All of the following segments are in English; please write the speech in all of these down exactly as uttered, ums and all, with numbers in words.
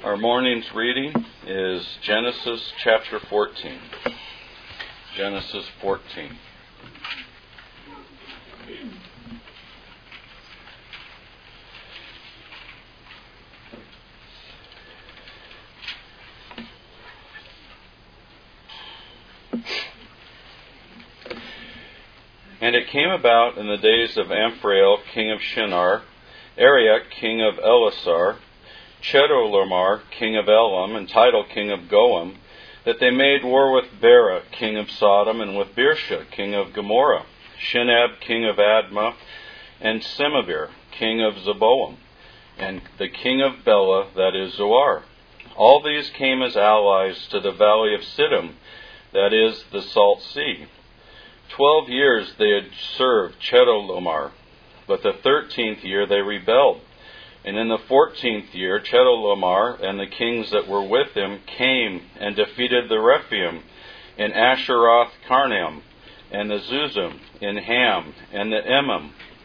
Our morning's reading is Genesis chapter fourteen. Genesis fourteen. And it came about in the days of Amphrael, king of Shinar, Arioch, king of Elasar, Chedorlaomer, king of Elam, and Tidal, king of Goam, that they made war with Bera, king of Sodom, and with Birsha, king of Gomorrah, Shinab, king of Admah, and Semabir, king of Zeboam, and the king of Bela, that is Zoar. All these came as allies to the valley of Siddim, that is the Salt Sea. Twelve years they had served Chedorlaomer, but the thirteenth year they rebelled. And in the fourteenth year, Chedorlaomer and the kings that were with him came and defeated the Rephaim in Asheroth Karnaim, and the Zuzim in Ham, and the Emim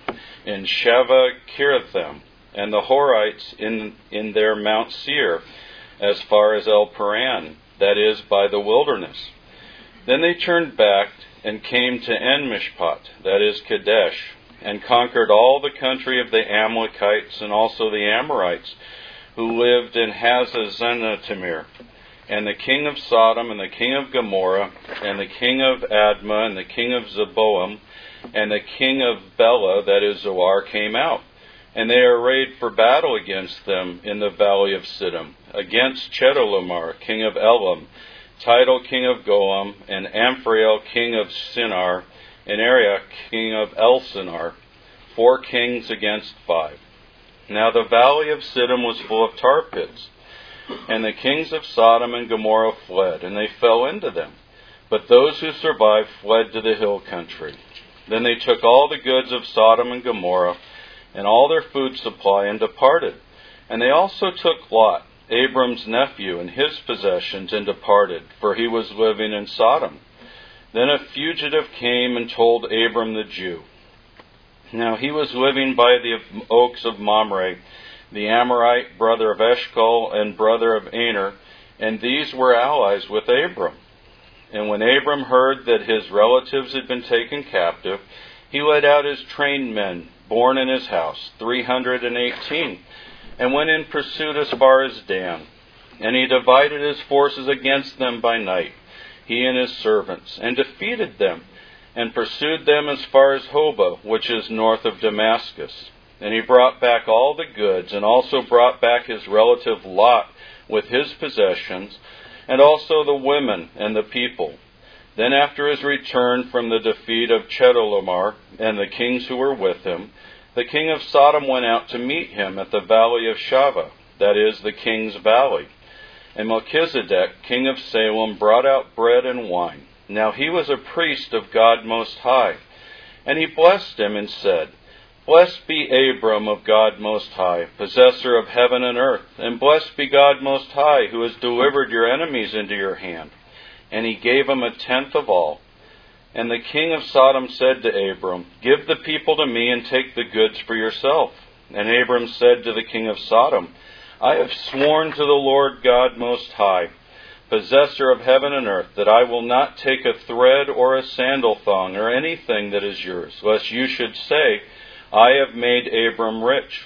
in Shaveh Kiriathaim, and the Horites in, in their Mount Seir, as far as El Paran, that is, by the wilderness. Then they turned back and came to En-Mishpat, that is Kadesh, and conquered all the country of the Amalekites and also the Amorites, who lived in Hazazonetamir, and the king of Sodom, and the king of Gomorrah, and the king of Admah, and the king of Zeboam, and the king of Bela, that is Zoar, came out. And they arrayed for battle against them in the valley of Siddim, against Chedorlaomer, king of Elam, Tidal, king of Goam, and Amphrael, king of Shinar, and Arioch, king of Elsinar, four kings against five. Now the valley of Siddim was full of tar pits, and the kings of Sodom and Gomorrah fled, and they fell into them. But those who survived fled to the hill country. Then they took all the goods of Sodom and Gomorrah, and all their food supply, and departed. And they also took Lot, Abram's nephew, and his possessions, and departed, for he was living in Sodom. Then a fugitive came and told Abram the Jew. Now he was living by the oaks of Mamre, the Amorite, brother of Eshcol, and brother of Aner, and these were allies with Abram. And when Abram heard that his relatives had been taken captive, he led out his trained men, born in his house, three hundred and eighteen, and went in pursuit as far as Dan. And he divided his forces against them by night, he and his servants, and defeated them, and pursued them as far as Hobah, which is north of Damascus. And he brought back all the goods, and also brought back his relative Lot with his possessions, and also the women and the people. Then after his return from the defeat of Chedorlaomer and the kings who were with him, the king of Sodom went out to meet him at the valley of Shaveh, that is, the king's valley. And Melchizedek, king of Salem, brought out bread and wine. Now he was a priest of God Most High. And he blessed him and said, Blessed be Abram of God Most High, possessor of heaven and earth, and blessed be God Most High, who has delivered your enemies into your hand. And he gave him a tenth of all. And the king of Sodom said to Abram, Give the people to me, and take the goods for yourself. And Abram said to the king of Sodom, I have sworn to the Lord God Most High, possessor of heaven and earth, that I will not take a thread or a sandal thong or anything that is yours, lest you should say, I have made Abram rich.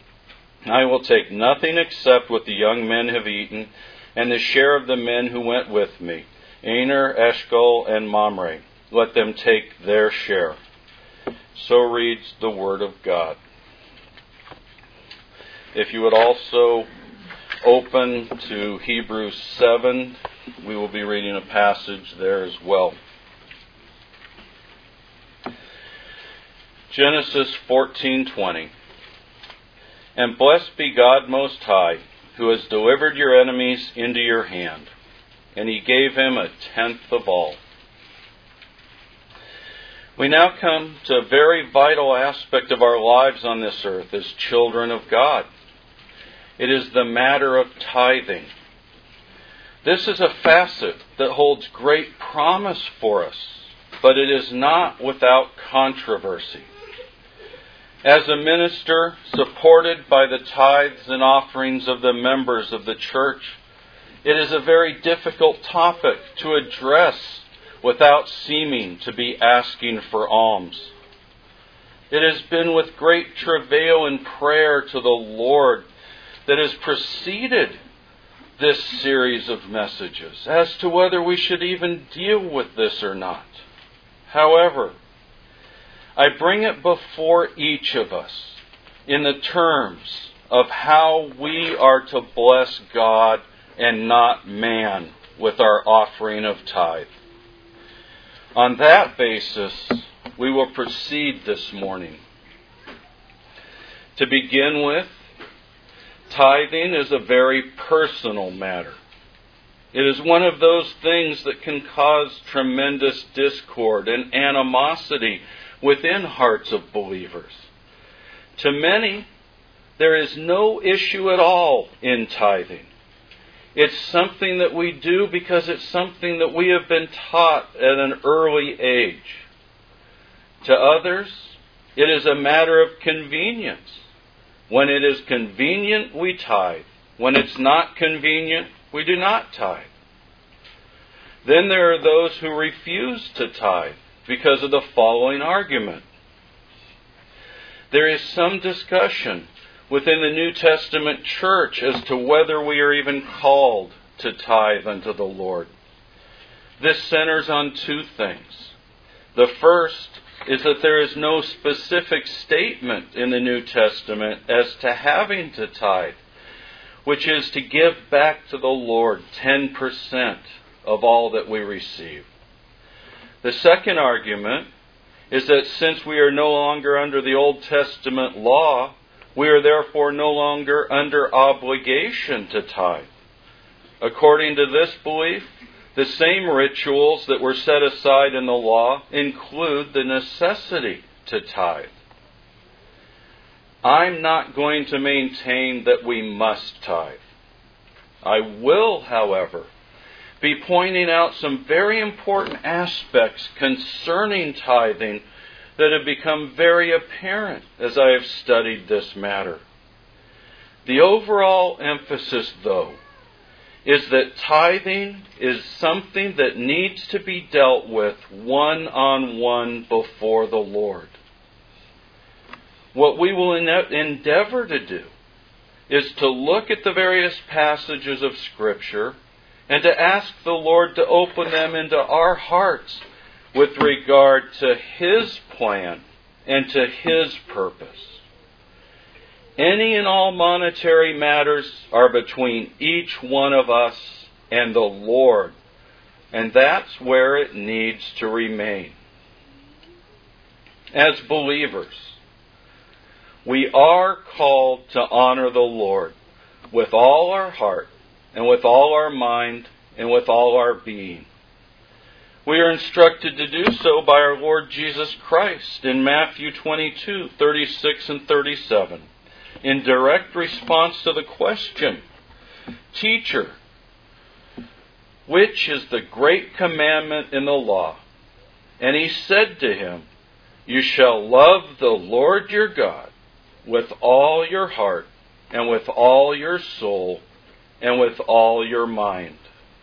I will take nothing except what the young men have eaten, and the share of the men who went with me, Aner, Eshcol, and Mamre. Let them take their share. So reads the Word of God. If you would also open to Hebrews seven, we will be reading a passage there as well. Genesis fourteen twenty. And blessed be God Most High, who has delivered your enemies into your hand. And he gave him a tenth of all. We now come to a very vital aspect of our lives on this earth as children of God. It is the matter of tithing. This is a facet that holds great promise for us, but it is not without controversy. As a minister, supported by the tithes and offerings of the members of the church, it is a very difficult topic to address without seeming to be asking for alms. It has been with great travail and prayer to the Lord that has preceded this series of messages as to whether we should even deal with this or not. However, I bring it before each of us in the terms of how we are to bless God and not man with our offering of tithe. On that basis, we will proceed this morning. To begin with, tithing is a very personal matter. It is one of those things that can cause tremendous discord and animosity within hearts of believers. To many, there is no issue at all in tithing. It's something that we do because it's something that we have been taught at an early age. To others, it is a matter of convenience. When it is convenient, we tithe. When it's not convenient, we do not tithe. Then there are those who refuse to tithe because of the following argument. There is some discussion within the New Testament church as to whether we are even called to tithe unto the Lord. This centers on two things. The first is that there is no specific statement in the New Testament as to having to tithe, which is to give back to the Lord ten percent of all that we receive. The second argument is that since we are no longer under the Old Testament law, we are therefore no longer under obligation to tithe. According to this belief, the same rituals that were set aside in the law include the necessity to tithe. I'm not going to maintain that we must tithe. I will, however, be pointing out some very important aspects concerning tithing that have become very apparent as I have studied this matter. The overall emphasis, though, is that tithing is something that needs to be dealt with one-on-one before the Lord. What we will endeavor to do is to look at the various passages of Scripture and to ask the Lord to open them into our hearts with regard to His plan and to His purpose. Any and all monetary matters are between each one of us and the Lord, and that's where it needs to remain. As believers, we are called to honor the Lord with all our heart and with all our mind and with all our being. We are instructed to do so by our Lord Jesus Christ in Matthew twenty-two, thirty-six and thirty-seven. In direct response to the question, "Teacher, which is the great commandment in the law?" And he said to him, "You shall love the Lord your God with all your heart and with all your soul and with all your mind."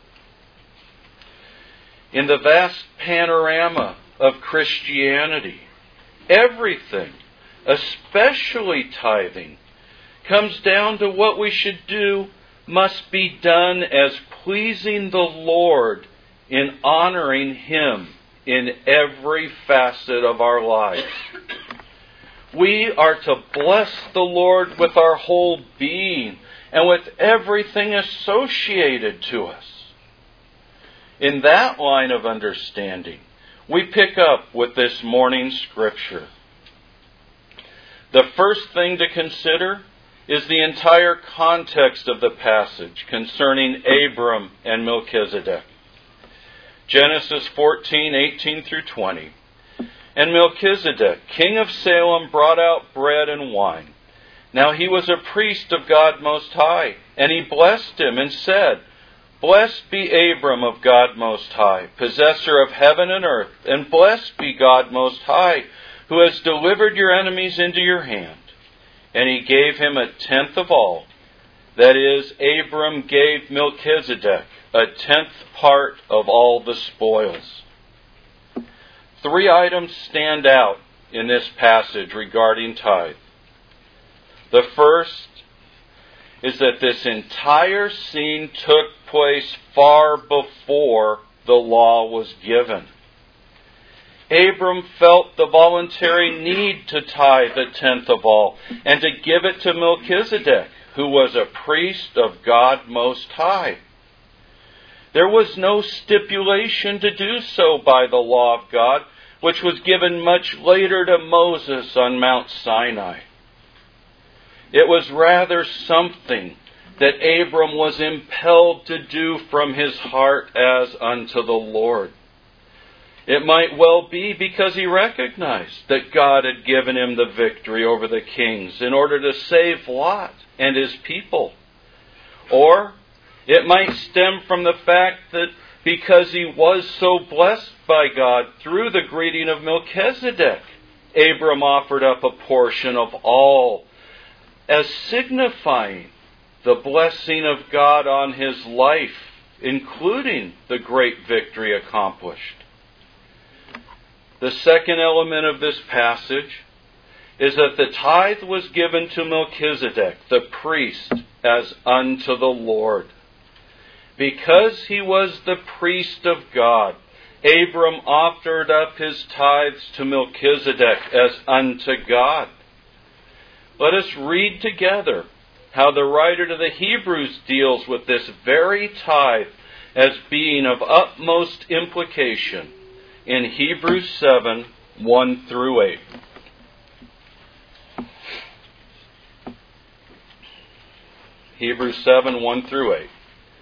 In the vast panorama of Christianity, everything, especially tithing, comes down to what we should do must be done as pleasing the Lord in honoring Him in every facet of our lives. We are to bless the Lord with our whole being and with everything associated to us. In that line of understanding, we pick up with this morning's Scripture. The first thing to consider is the entire context of the passage concerning Abram and Melchizedek. Genesis fourteen, eighteen through twenty. And Melchizedek, king of Salem, brought out bread and wine. Now he was a priest of God Most High, and he blessed him and said, "Blessed be Abram of God Most High, possessor of heaven and earth, and blessed be God Most High, who who has delivered your enemies into your hand. And he gave him a tenth of all. That is, Abram gave Melchizedek a tenth part of all the spoils. Three items stand out in this passage regarding tithe. The first is that this entire scene took place far before the law was given. Abram felt the voluntary need to tithe a tenth of all and to give it to Melchizedek, who was a priest of God Most High. There was no stipulation to do so by the law of God, which was given much later to Moses on Mount Sinai. It was rather something that Abram was impelled to do from his heart as unto the Lord. It might well be because he recognized that God had given him the victory over the kings in order to save Lot and his people. Or it might stem from the fact that because he was so blessed by God through the greeting of Melchizedek, Abram offered up a portion of all, as signifying the blessing of God on his life, including the great victory accomplished. The second element of this passage is that the tithe was given to Melchizedek, the priest, as unto the Lord. Because he was the priest of God, Abram offered up his tithes to Melchizedek as unto God. Let us read together how the writer to the Hebrews deals with this very tithe as being of utmost implication in Hebrews seven, one through eight. Hebrews seven, one through eight.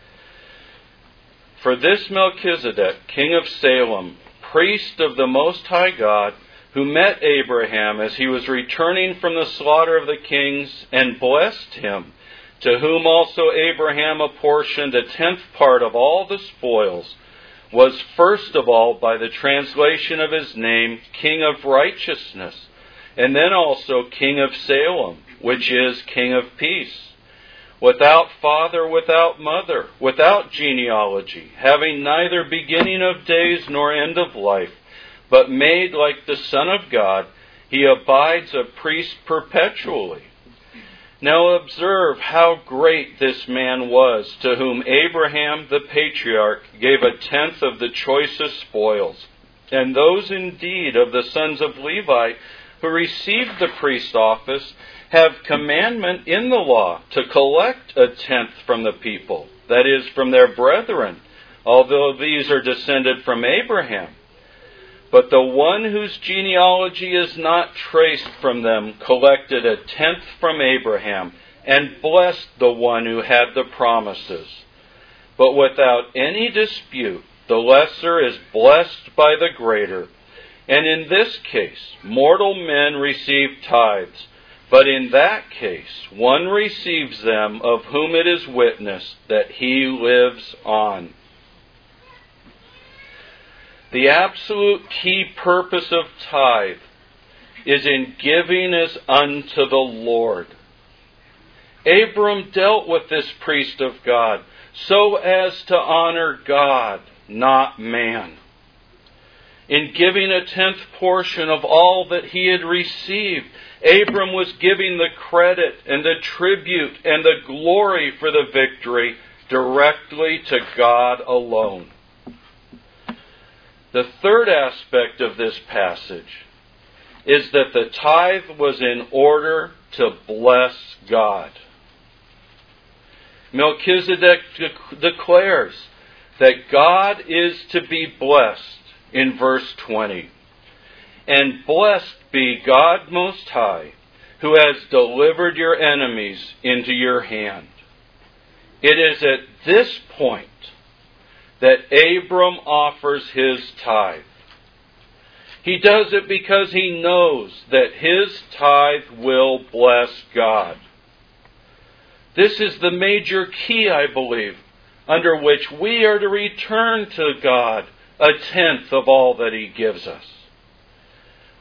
For this Melchizedek, king of Salem, priest of the Most High God, who met Abraham as he was returning from the slaughter of the kings, and blessed him, to whom also Abraham apportioned a tenth part of all the spoils, was first of all, by the translation of his name, King of Righteousness, and then also King of Salem, which is King of Peace, without father, without mother, without genealogy, having neither beginning of days nor end of life, but made like the Son of God, he abides a priest perpetually. Now observe how great this man was, to whom Abraham the patriarch gave a tenth of the choicest spoils. And those indeed of the sons of Levi who received the priest office have commandment in the law to collect a tenth from the people, that is, from their brethren, although these are descended from Abraham. But the one whose genealogy is not traced from them collected a tenth from Abraham, and blessed the one who had the promises. But without any dispute, the lesser is blessed by the greater. And in this case, mortal men receive tithes, but in that case, one receives them of whom it is witnessed that he lives on. The absolute key purpose of tithe is in giving as unto the Lord. Abram dealt with this priest of God so as to honor God, not man. In giving a tenth portion of all that he had received, Abram was giving the credit and the tribute and the glory for the victory directly to God alone. The third aspect of this passage is that the tithe was in order to bless God. Melchizedek de- declares that God is to be blessed in verse twenty. And blessed be God Most High, who has delivered your enemies into your hand. It is at this point that Abram offers his tithe. He does it because he knows that his tithe will bless God. This is the major key, I believe, under which we are to return to God a tenth of all that he gives us.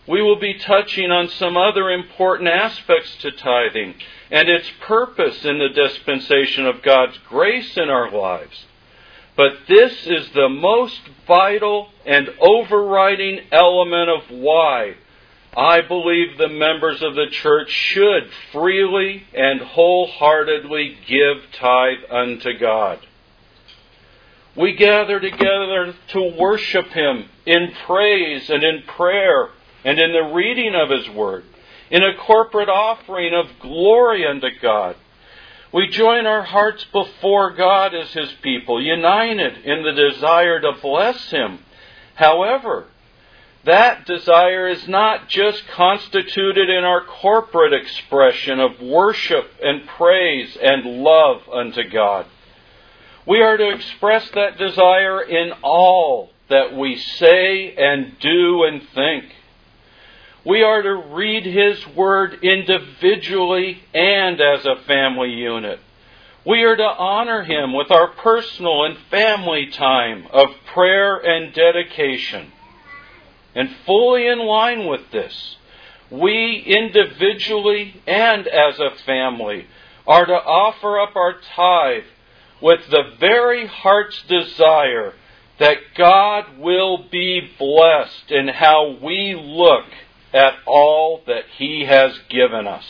we will be touching on some other important aspects to tithing and its purpose in the dispensation of God's grace in our lives. But this is the most vital and overriding element of why I believe the members of the church should freely and wholeheartedly give tithe unto God. We gather together to worship Him in praise and in prayer and in the reading of His Word, in a corporate offering of glory unto God. We join our hearts before God as His people, united in the desire to bless Him. However, that desire is not just constituted in our corporate expression of worship and praise and love unto God. We are to express that desire in all that we say and do and think. We are to read His Word individually and as a family unit. We are to honor Him with our personal and family time of prayer and dedication. And fully in line with this, we individually and as a family are to offer up our tithe with the very heart's desire that God will be blessed in how we look at all that He has given us.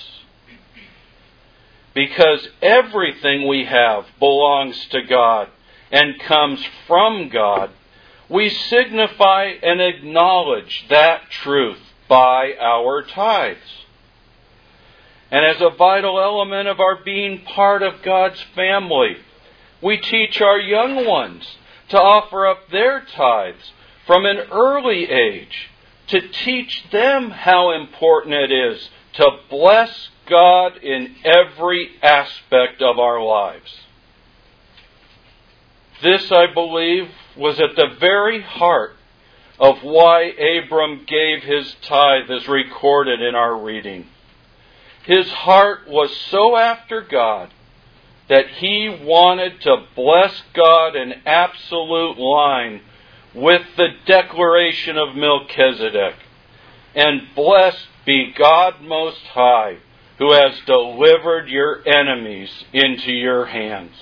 Because everything we have belongs to God and comes from God, we signify and acknowledge that truth by our tithes. And as a vital element of our being part of God's family, we teach our young ones to offer up their tithes from an early age, to teach them how important it is to bless God in every aspect of our lives. This, I believe, was at the very heart of why Abram gave his tithe as recorded in our reading. His heart was so after God that he wanted to bless God in absolute line with the declaration of Melchizedek. And blessed be God Most High, who has delivered your enemies into your hands.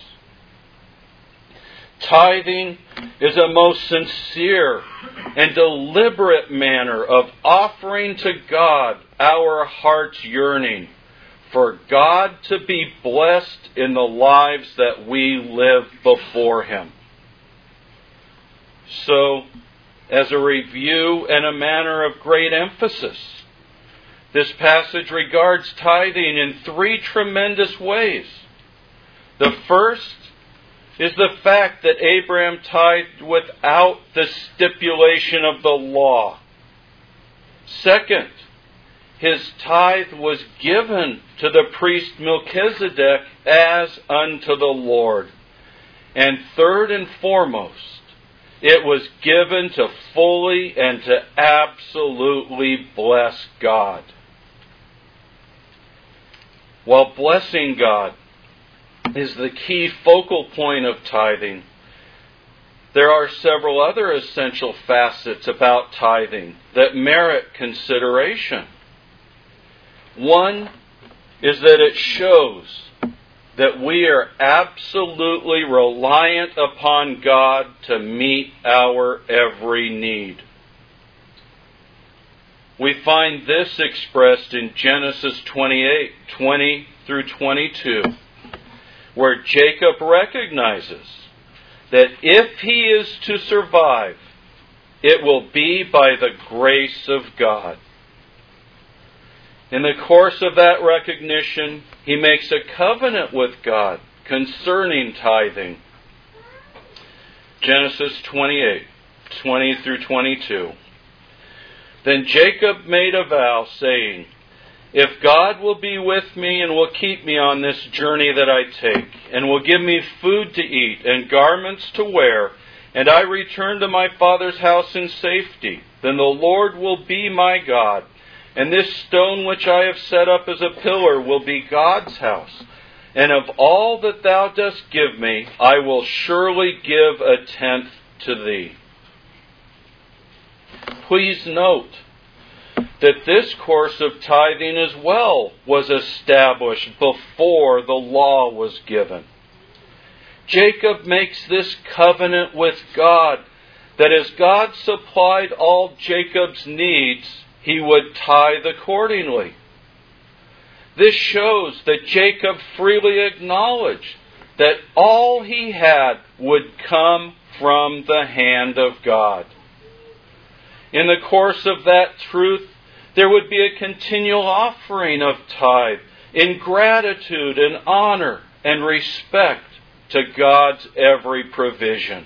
Tithing is a most sincere and deliberate manner of offering to God our heart's yearning for God to be blessed in the lives that we live before Him. So, as a review and a matter of great emphasis, this passage regards tithing in three tremendous ways. The first is the fact that Abraham tithed without the stipulation of the law. Second, his tithe was given to the priest Melchizedek as unto the Lord. And third and foremost, it was given to fully and to absolutely bless God. While blessing God is the key focal point of tithing, there are several other essential facets about tithing that merit consideration. One is that it shows that we are absolutely reliant upon God to meet our every need. We find this expressed in Genesis twenty-eight, twenty through twenty-two, where Jacob recognizes that if he is to survive, it will be by the grace of God. In the course of that recognition, he makes a covenant with God concerning tithing. Genesis twenty-eight, twenty through twenty-two. Then Jacob made a vow, saying, "If God will be with me and will keep me on this journey that I take, and will give me food to eat and garments to wear, and I return to my father's house in safety, then the Lord will be my God, and this stone which I have set up as a pillar will be God's house. And of all that thou dost give me, I will surely give a tenth to thee." Please note that this course of tithing as well was established before the law was given. Jacob makes this covenant with God that as God supplied all Jacob's needs, he would tithe accordingly. This shows that Jacob freely acknowledged that all he had would come from the hand of God. In the course of that truth, there would be a continual offering of tithe in gratitude and honor and respect to God's every provision.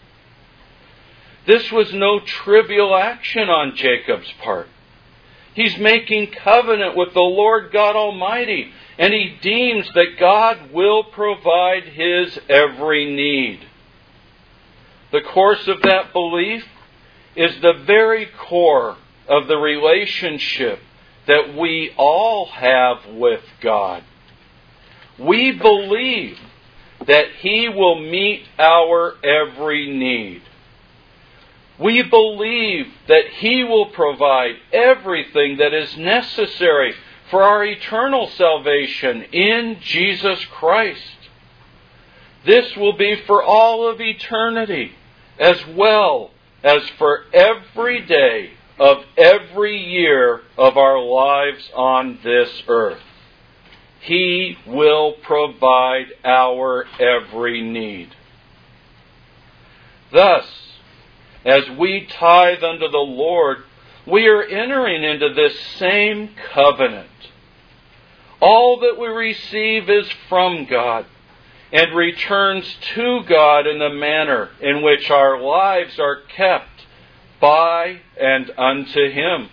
This was no trivial action on Jacob's part. He's making covenant with the Lord God Almighty, and he deems that God will provide his every need. The course of that belief is the very core of the relationship that we all have with God. We believe that he will meet our every need. We believe that he will provide everything that is necessary for our eternal salvation in Jesus Christ. This will be for all of eternity, as well as for every day of every year of our lives on this earth. He will provide our every need. Thus, as we tithe unto the Lord, we are entering into this same covenant. All that we receive is from God and returns to God in the manner in which our lives are kept by and unto him.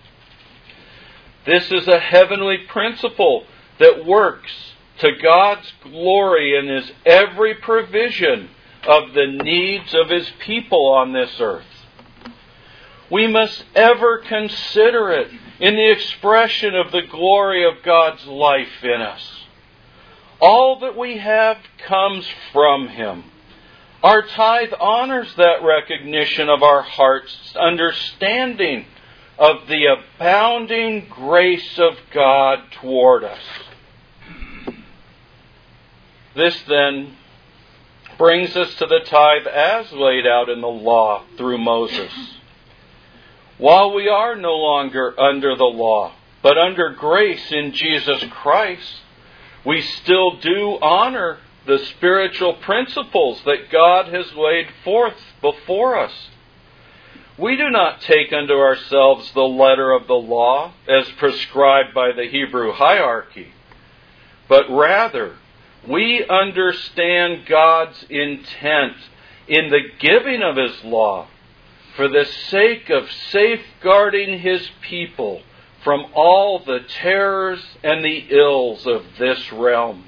This is a heavenly principle that works to God's glory in his every provision of the needs of his people on this earth. We must ever consider it in the expression of the glory of God's life in us. All that we have comes from him. Our tithe honors that recognition of our heart's understanding of the abounding grace of God toward us. This then brings us to the tithe as laid out in the law through Moses. While we are no longer under the law, but under grace in Jesus Christ, we still do honor the spiritual principles that God has laid forth before us. We do not take unto ourselves the letter of the law as prescribed by the Hebrew hierarchy, but rather we understand God's intent in the giving of his law for the sake of safeguarding his people from all the terrors and the ills of this realm.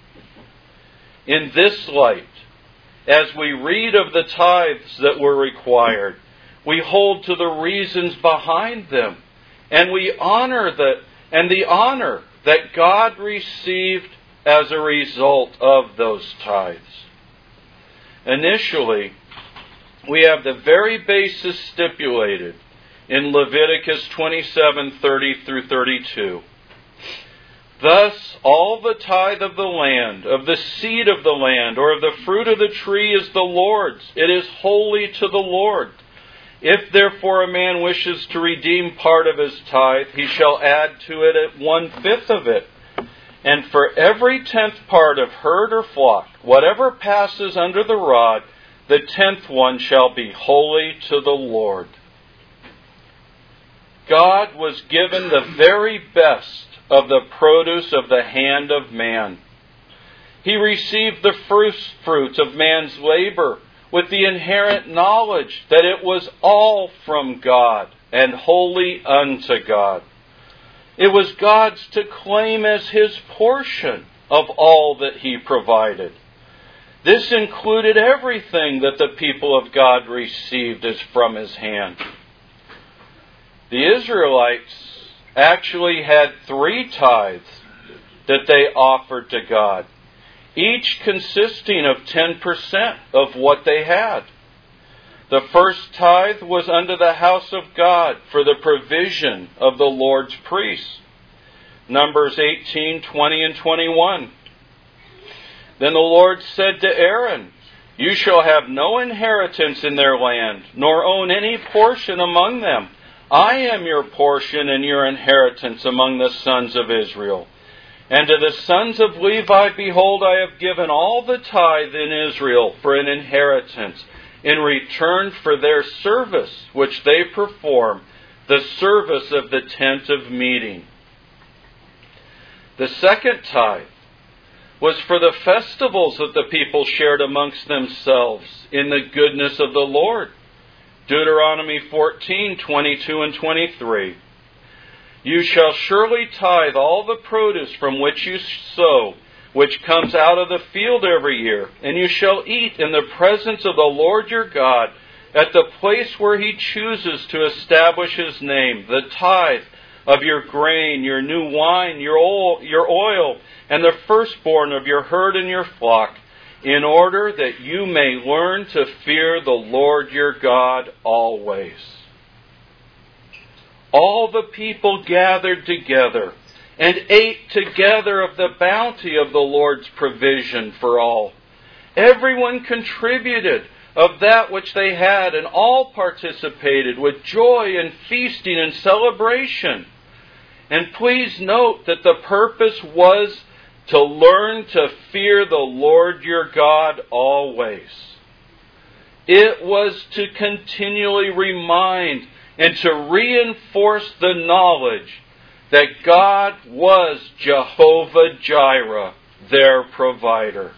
In this light, as we read of the tithes that were required, we hold to the reasons behind them, and we honor that and the honor that God received as a result of those tithes. Initially, we have the very basis stipulated in Leviticus twenty-seven, thirty through thirty-two. Thus, all the tithe of the land, of the seed of the land, or of the fruit of the tree is the Lord's. It is holy to the Lord. If therefore a man wishes to redeem part of his tithe, he shall add to it at one-fifth of it. And for every tenth part of herd or flock, whatever passes under the rod, the tenth one shall be holy to the Lord. God was given the very best of the produce of the hand of man. He received the first fruits of man's labor with the inherent knowledge that it was all from God and holy unto God. It was God's to claim as his portion of all that he provided. This included everything that the people of God received as from his hand. The Israelites actually had three tithes that they offered to God, each consisting of ten percent of what they had. The first tithe was unto the house of God for the provision of the Lord's priests. Numbers eighteen, twenty and twenty-one. Then the Lord said to Aaron, You shall have no inheritance in their land, nor own any portion among them. I am your portion and your inheritance among the sons of Israel. And to the sons of Levi, behold, I have given all the tithe in Israel for an inheritance, in return for their service which they perform, the service of the tent of meeting. The second tithe was for the festivals that the people shared amongst themselves in the goodness of the Lord. Deuteronomy fourteen, twenty-two and twenty-three. You shall surely tithe all the produce from which you sow, which comes out of the field every year, and you shall eat in the presence of the Lord your God at the place where He chooses to establish His name, the tithe of your grain, your new wine, your oil, your oil, and the firstborn of your herd and your flock, in order that you may learn to fear the Lord your God always. All the people gathered together and ate together of the bounty of the Lord's provision for all. Everyone contributed of that which they had, and all participated with joy and feasting and celebration. And please note that the purpose was to learn to fear the Lord your God always. It was to continually remind and to reinforce the knowledge that God was Jehovah Jireh, their provider.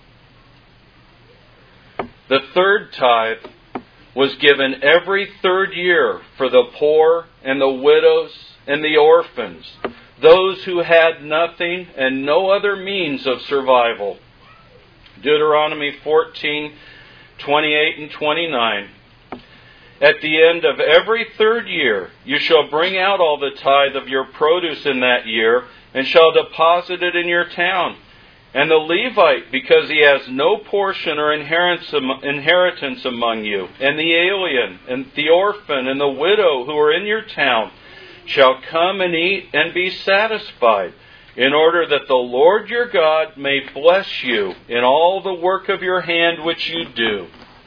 The third tithe was given every third year for the poor and the widows and the orphans, those who had nothing and no other means of survival. Deuteronomy fourteen, twenty-eight and twenty-nine. At the end of every third year, you shall bring out all the tithe of your produce in that year, and shall deposit it in your town. And the Levite, because he has no portion or inheritance among you, and the alien, and the orphan, and the widow who are in your town, shall come and eat and be satisfied, in order that the Lord your God may bless you in all the work of your hand which you do.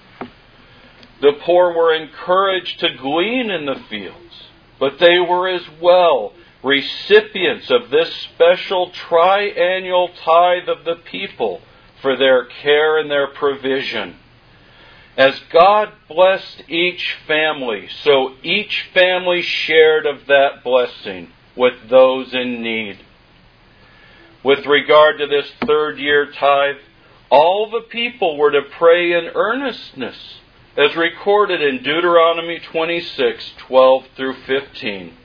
The poor were encouraged to glean in the fields, but they were as well recipients of this special triennial tithe of the people for their care and their provision. As God blessed each family, so each family shared of that blessing with those in need. With regard to this third year tithe, all the people were to pray in earnestness, as recorded in Deuteronomy twenty-six, twelve through fifteen.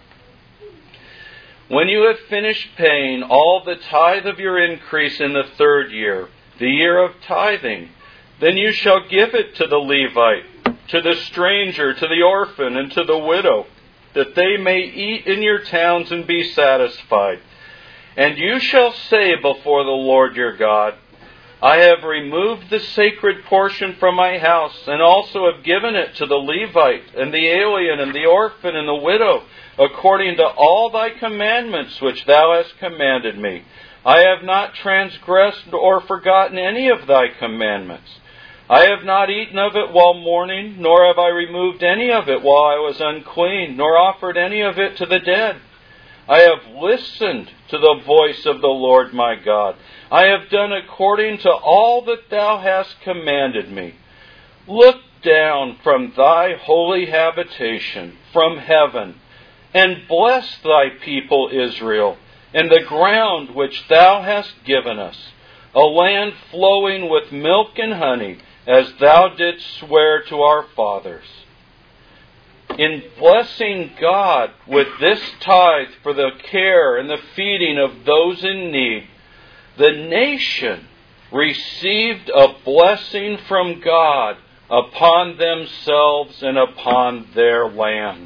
When you have finished paying all the tithe of your increase in the third year, the year of tithing, then you shall give it to the Levite, to the stranger, to the orphan, and to the widow, that they may eat in your towns and be satisfied. And you shall say before the Lord your God, I have removed the sacred portion from my house, and also have given it to the Levite, and the alien, and the orphan, and the widow, according to all thy commandments which thou hast commanded me. I have not transgressed or forgotten any of thy commandments. I have not eaten of it while mourning, nor have I removed any of it while I was unclean, nor offered any of it to the dead. I have listened to the voice of the Lord my God. I have done according to all that thou hast commanded me. Look down from thy holy habitation, from heaven, and bless thy people Israel, and the ground which thou hast given us, a land flowing with milk and honey, as thou didst swear to our fathers. In blessing God with this tithe for the care and the feeding of those in need, the nation received a blessing from God upon themselves and upon their land.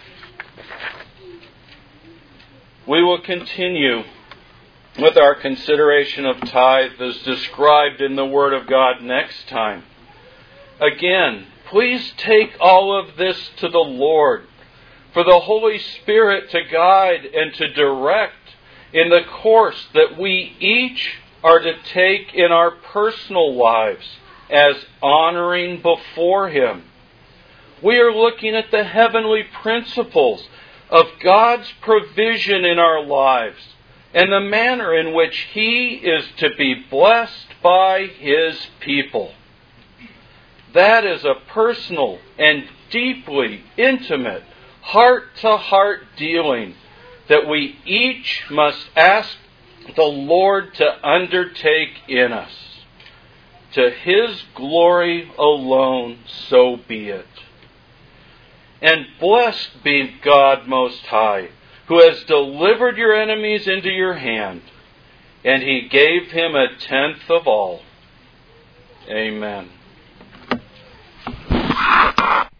We will continue with our consideration of tithe as described in the Word of God next time. Again, please take all of this to the Lord, for the Holy Spirit to guide and to direct in the course that we each are to take in our personal lives as honoring before Him. We are looking at the heavenly principles of God's provision in our lives and the manner in which He is to be blessed by His people. That is a personal and deeply intimate, heart-to-heart dealing that we each must ask the Lord to undertake in us. To His glory alone, so be it. And blessed be God Most High, who has delivered your enemies into your hand, and He gave him a tenth of all. Amen.